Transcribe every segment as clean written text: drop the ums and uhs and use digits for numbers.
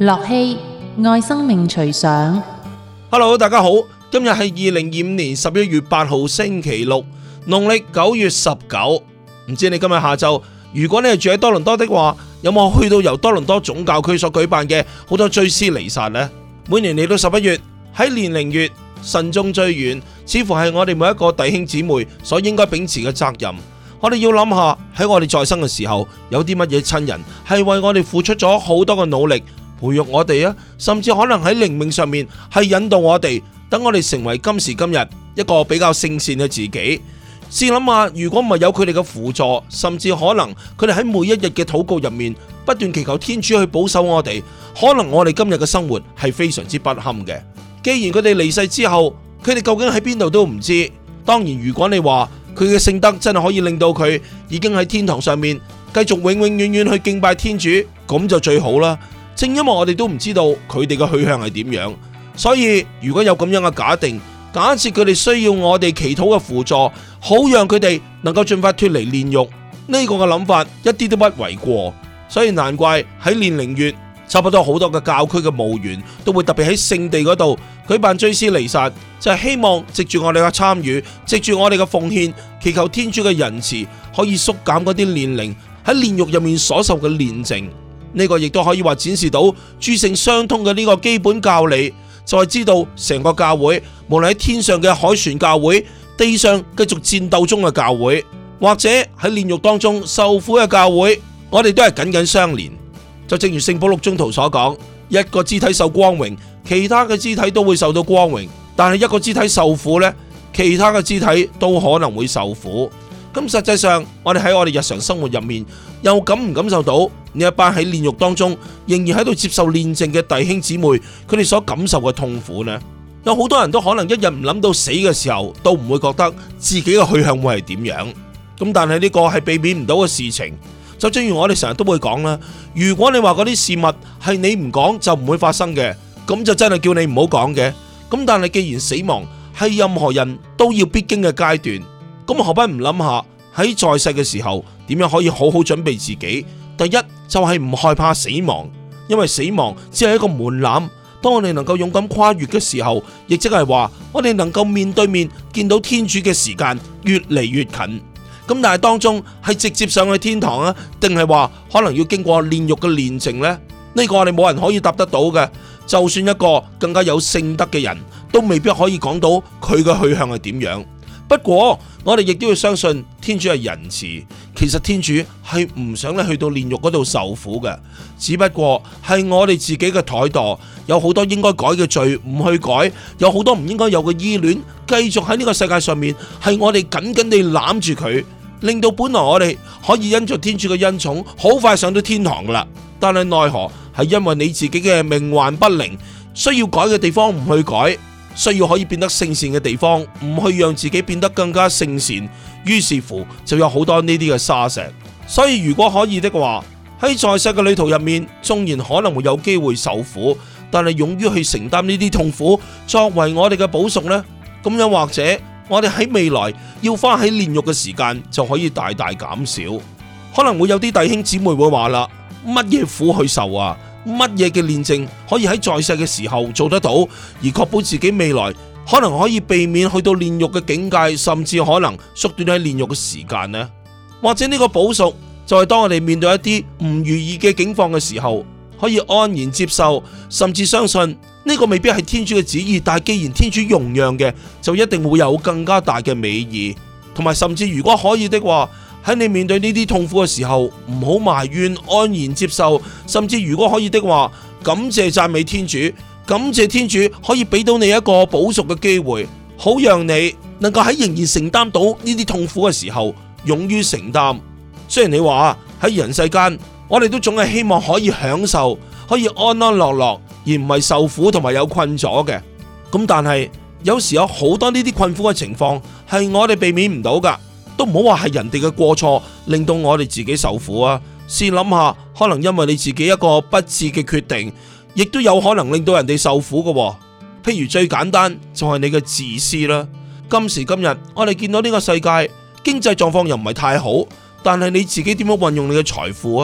樂熙愛生命隨想。 Hello， 大家好，今日係2025年11月8號星期六，農曆9月19。唔知你今日下晝，如果你係住喺多倫多的話，有冇去到由多倫多總教區所舉辦嘅好多追思彌撒呢？每年嚟到11月，喺年齡月慎終追遠，似乎係我哋每一個弟兄姊妹所應該秉持嘅責任。我哋要諗下喺我哋在生嘅時候，有啲乜嘢親人係為我哋付出咗好多嘅努力，培育我哋啊，甚至可能喺靈命上面係引導我哋，等我哋成為今時今日一個比較聖善嘅自己。試諗下，如果唔係有佢哋嘅輔助，甚至可能佢哋喺每一日嘅禱告入面不斷祈求天主去保守我哋，可能我哋今日嘅生活係非常之不堪嘅。既然佢哋離世之後，佢哋究竟喺邊度都唔知。當然，如果你話佢嘅聖德真係可以令到佢已經喺天堂上面繼續永永遠遠去敬拜天主，咁就最好啦。正因為我哋都唔知道佢哋嘅去向係點樣，所以如果有咁樣嘅假定，假設佢哋需要我哋祈禱嘅輔助，好讓佢哋能夠盡快脫離煉獄，呢個嘅諗法一啲都不為過。所以難怪喺煉靈月，差不多好多嘅教區嘅務員都會特別喺聖地嗰度舉辦追思彌撒，就係希望藉住我哋嘅參與，藉住我哋嘅奉獻，祈求天主嘅仁慈可以縮減嗰啲煉靈喺煉獄入面所受嘅煉淨。呢個亦都可以話展示到諸聖相通嘅呢個基本教理，就係知道成個教會，無論喺天上嘅凱旋教會，地上繼續戰鬥中嘅教會，或者喺煉獄當中受苦嘅教會，我哋都係緊緊相連。就正如聖保祿宗徒所講，一個肢體受光榮，其他嘅肢體都會受到光榮，但係一個肢體受苦呢，其他嘅肢體都可能會受苦。咁實際上，我哋喺我哋日常生活入面，又感唔感受到呢一班喺煉獄當中仍然喺度接受煉淨嘅弟兄姊妹，佢哋所感受嘅痛苦呢？有好多人都可能一日唔諗到死嘅時候，都唔會覺得自己嘅去向會係點樣。咁但係呢個係避免唔到嘅事情。就正如我哋成日都會講啦，如果你話嗰啲事物係你唔講就唔會發生嘅，咁就真係叫你唔好講嘅。咁但係既然死亡係任何人都要必經嘅階段，咁何不唔諗下喺在世嘅時候點樣可以好好準備自己？第一就係唔害怕死亡，因為死亡只係一個門檻。當我哋能夠勇敢跨越嘅時候，亦即係話我哋能夠面對面見到天主嘅時間越嚟越近。咁但係當中係直接上去天堂啊，定係話可能要經過煉獄嘅煉淨呢？呢個我哋冇人可以答得到嘅。就算一個更加有聖德嘅人，都未必可以講到佢嘅去向係點樣。不過我哋亦都要相信天主係仁慈，其實天主係唔想你去到煉獄嗰度受苦嘅，只不過係我哋自己嘅怠惰，有好多應該改嘅罪唔去改，有好多唔應該有嘅依戀，繼續喺呢個世界上面，係我哋緊緊地攬住佢，令到本來我哋可以因着天主嘅恩寵，好快上到天堂噶啦。但係奈何係因為你自己嘅命幻不靈，需要改嘅地方唔去改，需要可以變得聖善嘅地方，唔去讓自己變得更加聖善，於是乎就有好多呢啲嘅沙石。所以如果可以的話，喺在世嘅旅途入面，縱然可能會有機會受苦，但係勇於去承擔呢啲痛苦，作為我哋嘅補贖呢，咁樣或者我哋喺未來要花喺煉獄嘅時間就可以大大減少。可能會有啲弟兄姊妹會話啦，乜嘢苦去受啊？乜嘢嘅煉淨可以喺在世嘅時候做得到，而確保自己未來可能可以避免去到煉獄嘅境界，甚至可能縮短喺煉獄嘅時間呢？或者呢個補贖就係當我哋面對一啲唔如意嘅境況嘅時候，可以安然接受，甚至相信呢個未必係天主嘅旨意，但係既然天主容讓嘅，就一定會有更加大嘅美意。同埋甚至如果可以的話，喺你面對呢啲痛苦嘅時候，唔好埋怨，安然接受，甚至如果可以的話，感謝讚美天主，感謝天主可以俾到你一個補贖嘅機會，好讓你能夠喺仍然承擔到呢啲痛苦嘅時候，勇於承擔。雖然你話喺人世間，我哋都總係希望可以享受，可以安安樂樂，而唔係受苦同埋有困咗嘅。咁但係有時有好多呢啲困苦嘅情況係我哋避免唔到噶。都唔好話係人哋嘅過錯令到我哋自己受苦啊！試諗下，可能因為你自己一個不智嘅決定，亦都有可能令到人哋受苦嘅。譬如最簡單就係你嘅自私啦。今時今日我哋見到呢個世界經濟狀況又唔係太好，但係你自己點樣運用你嘅財富啊？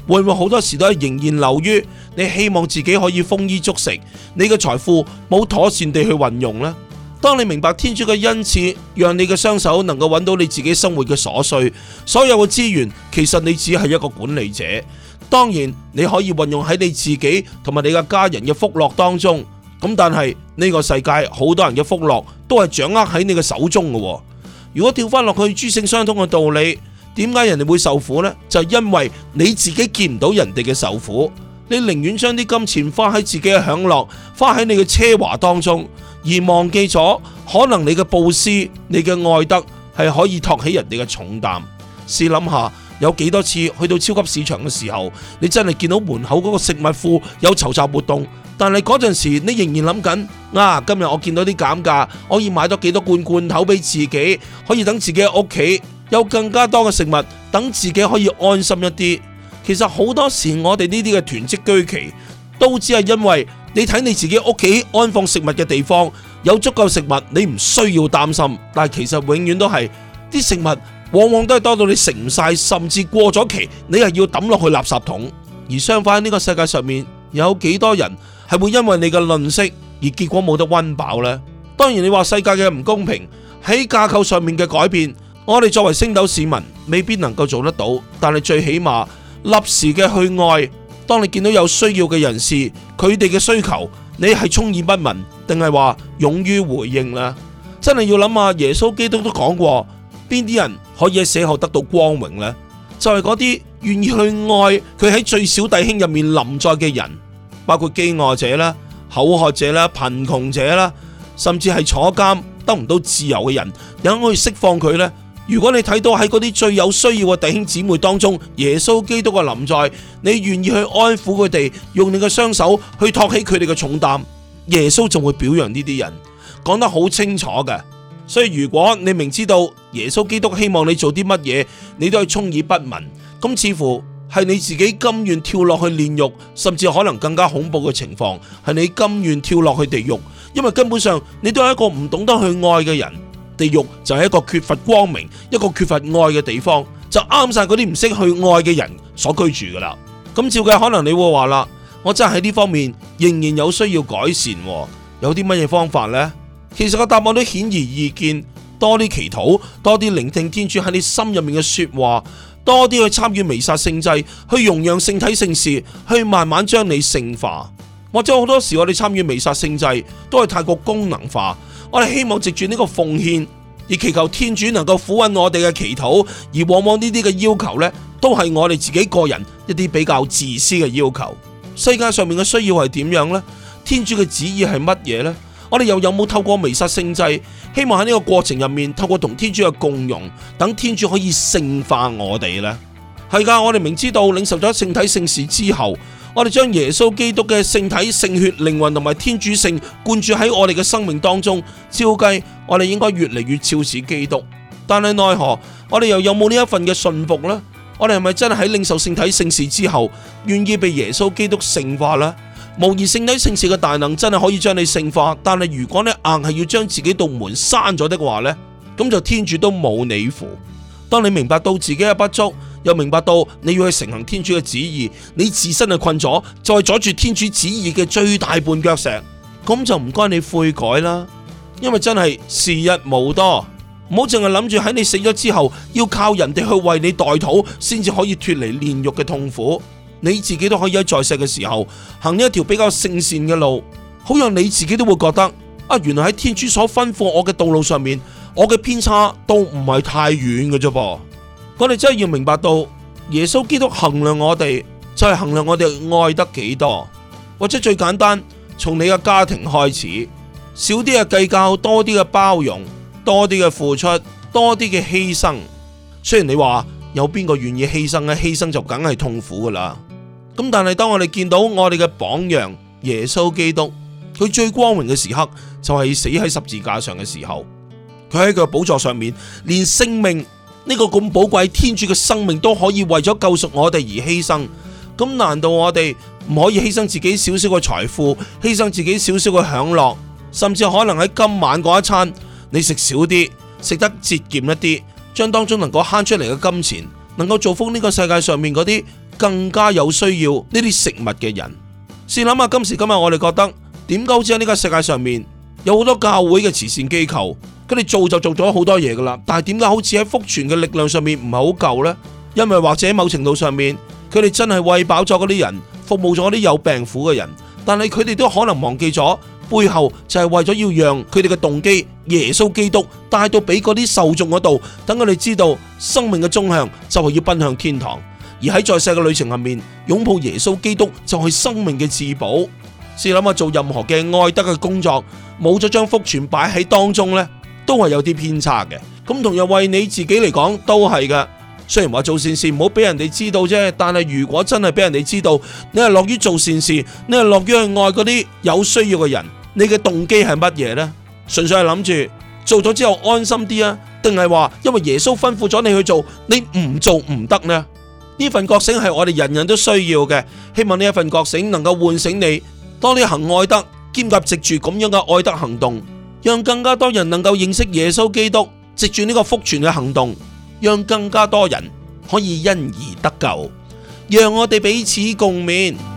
會唔會好多時都係仍然流於你希望自己可以豐衣足食，你嘅財富冇妥善地去運用呢？當你明白天主嘅恩賜，讓你嘅雙手能夠揾到你自己生活嘅所需，所有嘅資源其實你只係一個管理者。當然你可以運用喺你自己同埋你嘅家人嘅福樂當中，咁但係呢個世界好多人嘅福樂都係掌握喺你嘅手中嘅。如果跳翻落去諸聖相通嘅道理，點解人哋會受苦呢？就係因為你自己見唔到人哋嘅受苦，你寧願將啲金錢花喺自己嘅享樂，花喺你嘅奢華當中，而忘記咗可能你嘅布施、你嘅愛德係可以托起人哋嘅重擔。試諗下，有幾多次去到超級市場嘅時候，你真係見到門口嗰個食物庫有籌集活動，但係嗰陣時你仍然諗緊，今日我見到啲減價，我可以買多幾多罐頭俾自己，可以等自己喺屋企有更加多嘅食物，等自己可以安心一啲。其實好多時我哋呢啲嘅囤積居奇，都只係因為你睇你自己屋企安放食物嘅地方有足夠食物，你唔需要擔心。但係其實永遠都係啲食物往往都係多到你食唔晒，甚至過咗期，你係要抌落去垃圾桶。而相反，呢個世界上面有幾多人係會因為你嘅吝嗇而結果冇得溫飽呢？當然你話世界嘅唔公平，喺架構上面嘅改變，我哋作為星斗市民未必能夠做得到，但係最起碼立時嘅去愛。當你見到有需要嘅人士，佢哋嘅需求，你係充耳不聞，定係話勇於回應呢？真係要諗下，耶穌基督都講過，邊啲人可以喺死後得到光榮呢？就係嗰啲願意去愛佢喺最小弟兄入面臨在嘅人，包括飢餓者啦、口渴者啦、貧窮者啦，甚至係坐監得唔到自由嘅人，有可以釋放佢呢？如果你睇到喺嗰啲最有需要嘅弟兄姊妹當中，耶穌基督嘅臨在，你願意去安撫佢哋，用你嘅雙手去托起佢哋嘅重擔，耶穌就會表揚呢啲人，講得好清楚嘅。所以如果你明知道耶穌基督希望你做啲乜嘢，你都係充耳不聞，咁似乎係你自己甘願跳落去煉獄，甚至可能更加恐怖嘅情況，係你甘願跳落去地獄，因為根本上你都係一個唔懂得去愛嘅人。地獄就係一個缺乏光明、一個缺乏愛嘅地方，就啱晒嗰啲唔識去愛嘅人所居住噶啦。咁照計可能你會話啦，我真係喺呢方面仍然有需要改善，有啲乜嘢方法呢？其實個答案都顯而易見，多啲祈禱，多啲聆聽天主喺你心入面嘅說話，多啲去參與彌撒聖祭，去容讓聖體聖事，去慢慢將你聖化。或者好多時我哋參與彌撒聖祭都係太過功能化。我哋希望藉住呢個奉獻，而祈求天主能夠撫穩我哋嘅祈禱，而往往呢啲嘅要求呢，都係我哋自己個人一啲比較自私嘅要求。世界上面嘅需要係點樣呢？天主嘅旨意係乜嘢呢？我哋又有冇透過彌撒聖祭，希望喺呢個過程入面，透過同天主嘅共融，等天主可以聖化我哋呢？係噶，我哋明知道領受咗聖體聖事之後，我哋將耶穌基督嘅聖體聖血靈魂同埋天主性灌注喺我哋嘅生命當中，照計我哋應該越嚟越肖似基督。但係奈何我哋又有冇呢一份嘅信服呢？我哋係咪真係喺領受聖體聖事之後願意被耶穌基督聖化呢？無疑聖體聖事嘅大能真係可以將你聖化，但係如果你硬係要將自己道門閂咗的話呢，咁就天主都冇你符。當你明白到自己嘅不足，又明白到你要去承行天主嘅旨意，你自身係困咗，再阻住天主旨意嘅最大絆腳石，咁就唔該你悔改啦。因為真係時日無多，唔好淨係諗住喺你死咗之後要靠人哋去為你代禱，先至可以脫離煉獄嘅痛苦。你自己都可以喺在世嘅時候行一條比較聖善嘅路，好讓你自己都會覺得原來喺天主所吩咐我嘅道路上面，我嘅偏差都唔係太遠嘅啫噃。我哋真係要明白到耶穌基督衡量我哋，就係衡量我哋愛得幾多。或者最簡單，從你嘅家庭開始，少啲嘅計較，多啲嘅包容，多啲嘅付出，多啲嘅犧牲。雖然你話有邊個願意犧牲呢？犧牲就梗係痛苦噶啦。咁但係當我哋見到我哋嘅榜樣耶穌基督，佢最光榮嘅時刻就係死喺十字架上嘅時候，佢喺佢嘅寶座上面，連性命呢個咁寶貴天主嘅生命都可以為咗救贖我哋而犧牲。咁難道我哋唔可以犧牲自己少少嘅財富，犧牲自己少少嘅享樂，甚至可能喺今晚嗰一餐你食少啲，食得節儉一啲，將當中能夠慳出嚟嘅金錢，能夠造福呢個世界上面嗰啲更加有需要呢啲食物嘅人。試諗下今時今日我哋覺得點解好似喺呢個世界上面有好多教會嘅慈善機構，佢哋做就做咗好多嘢噶啦，但係點解好似喺福傳嘅力量上面唔係好夠呢？因為或者某程度上面佢哋真係餵飽咗嗰啲人，服務咗啲有病苦嘅人，但係佢哋都可能忘記咗背後就係為咗要讓佢哋嘅動機耶穌基督帶到俾嗰啲受眾嗰度，等佢哋知道生命嘅終向就係要奔向天堂，而喺在世嘅旅程入面擁抱耶穌基督就係生命嘅至寶。試諗下做任何嘅愛德嘅工作，冇咗將福傳擺喺當中呢，都係有啲偏差嘅。咁同樣為你自己嚟講都係嘅。雖然話做善事唔好俾人哋知道啫，但係如果真係俾人哋知道你係樂於做善事，你係樂於去愛嗰啲有需要嘅人，你嘅動機係乜嘢呢？純粹係諗住做咗之後安心啲啊，定係話因為耶穌吩咐咗你去做，你唔做唔得呢？呢份覺醒係我哋人人都需要嘅，希望呢一份覺醒能夠喚醒你，當你行愛德，兼夾藉住咁樣嘅愛德行動，讓更加多人能夠認識耶穌基督，藉住呢個福傳嘅行動，讓更加多人可以因而得救，讓我哋彼此共勉。